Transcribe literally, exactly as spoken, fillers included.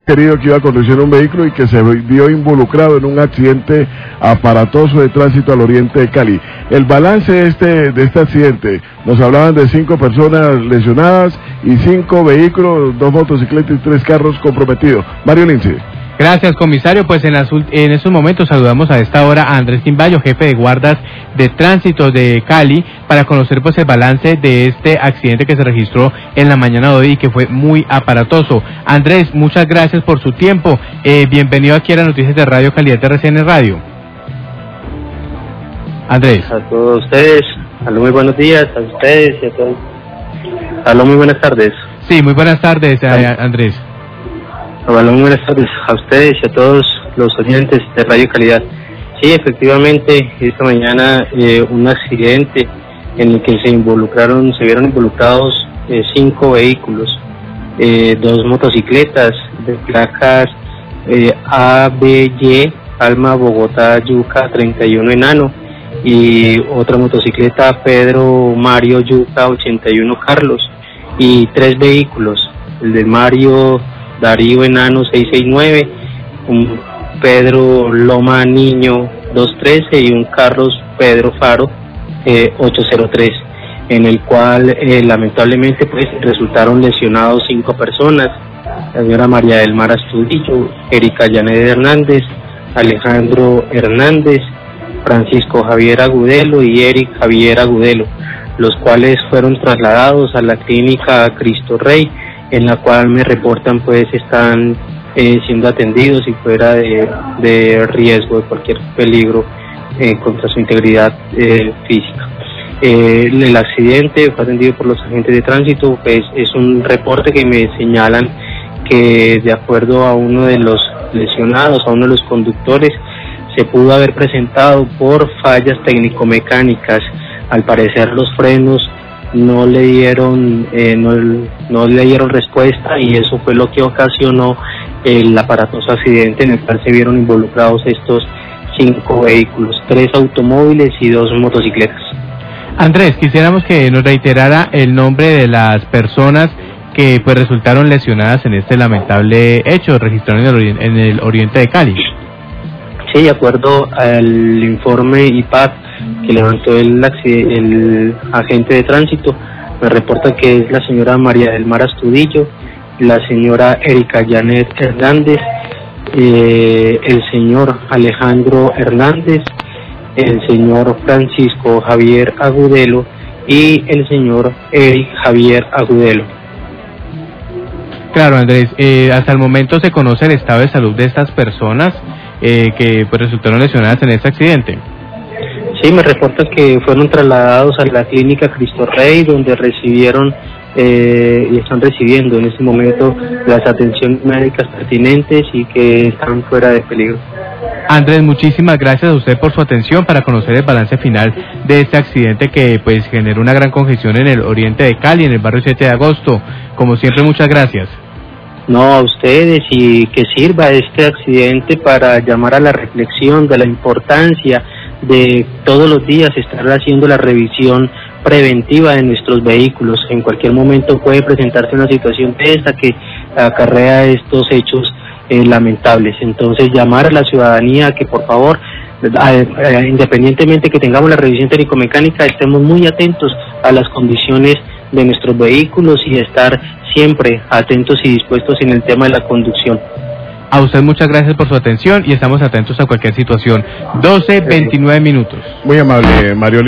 querido que iba conduciendo un vehículo y que se vio involucrado en un accidente aparatoso de tránsito al oriente de Cali. El balance de este, de este accidente, nos hablaban de cinco personas lesionadas y cinco vehículos, dos motocicletas y tres carros comprometidos. Mario Lince. Gracias, comisario. Pues en, las, en estos momentos saludamos a esta hora a Andrés Timbayo, jefe de guardas de tránsito de Cali, para conocer pues el balance de este accidente que se registró en la mañana de hoy y que fue muy aparatoso. Andrés, muchas gracias por su tiempo. Eh, bienvenido aquí a las noticias de Radio Calidad de R C N Radio. Andrés. A todos ustedes, aló, muy buenos días a ustedes y a todos. Aló, muy buenas tardes. Sí, muy buenas tardes, eh, Andrés. Bueno, muy buenas tardes a ustedes y a todos los oyentes de Radio Calidad. Sí, efectivamente, esta mañana eh, un accidente en el que se involucraron, se vieron involucrados eh, cinco vehículos, eh, dos motocicletas de placas eh, A B Y, Alma, Bogotá, Yuca, treinta y uno Enano, y otra motocicleta Pedro Mario Yuca, ochenta y uno Carlos, y tres vehículos, el de Mario Darío Enano seiscientos sesenta y nueve, un Pedro Loma Niño doscientos trece y un Carlos Pedro Faro eh, ochocientos tres, en el cual eh, lamentablemente pues resultaron lesionados cinco personas: la señora María del Mar Astudillo, Erika Yanet Hernández, Alejandro Hernández, Francisco Javier Agudelo y Eric Javier Agudelo, los cuales fueron trasladados a la clínica Cristo Rey, en la cual me reportan pues están eh, siendo atendidos y fuera de, de riesgo de cualquier peligro eh, contra su integridad eh, física. Eh, el accidente fue atendido por los agentes de tránsito, pues es un reporte que me señalan que de acuerdo a uno de los lesionados, a uno de los conductores, se pudo haber presentado por fallas técnico-mecánicas. Al parecer los frenos no le dieron eh, no, no le dieron respuesta y eso fue lo que ocasionó el aparatoso accidente en el cual se vieron involucrados estos cinco vehículos, tres automóviles y dos motocicletas. Andrés, quisiéramos que nos reiterara el nombre de las personas que pues resultaron lesionadas en este lamentable hecho registrado en el, ori en el oriente de Cali. Sí, de acuerdo al informe I P A C que levantó el, el agente de tránsito, me reporta que es la señora María del Mar Astudillo, la señora Erika Yanet Hernández, eh, el señor Alejandro Hernández, el señor Francisco Javier Agudelo y el señor Eric Javier Agudelo. Claro, Andrés, eh, hasta el momento se conoce el estado de salud de estas personas eh, que pues, resultaron lesionadas en este accidente. Sí, me reporta que fueron trasladados a la clínica Cristo Rey, donde recibieron eh, y están recibiendo en este momento las atenciones médicas pertinentes y que están fuera de peligro. Andrés, muchísimas gracias a usted por su atención para conocer el balance final de este accidente que pues generó una gran congestión en el oriente de Cali, en el barrio siete de agosto. Como siempre, muchas gracias. No, a ustedes, y que sirva este accidente para llamar a la reflexión de la importancia de todos los días estar haciendo la revisión preventiva de nuestros vehículos. En cualquier momento puede presentarse una situación de esta que acarrea estos hechos eh, lamentables. Entonces, llamar a la ciudadanía que por favor, a, a, independientemente que tengamos la revisión técnico-mecánica, estemos muy atentos a las condiciones de nuestros vehículos y estar siempre atentos y dispuestos en el tema de la conducción. A usted muchas gracias por su atención y estamos atentos a cualquier situación. doce veintinueve minutos. Muy amable, Mario.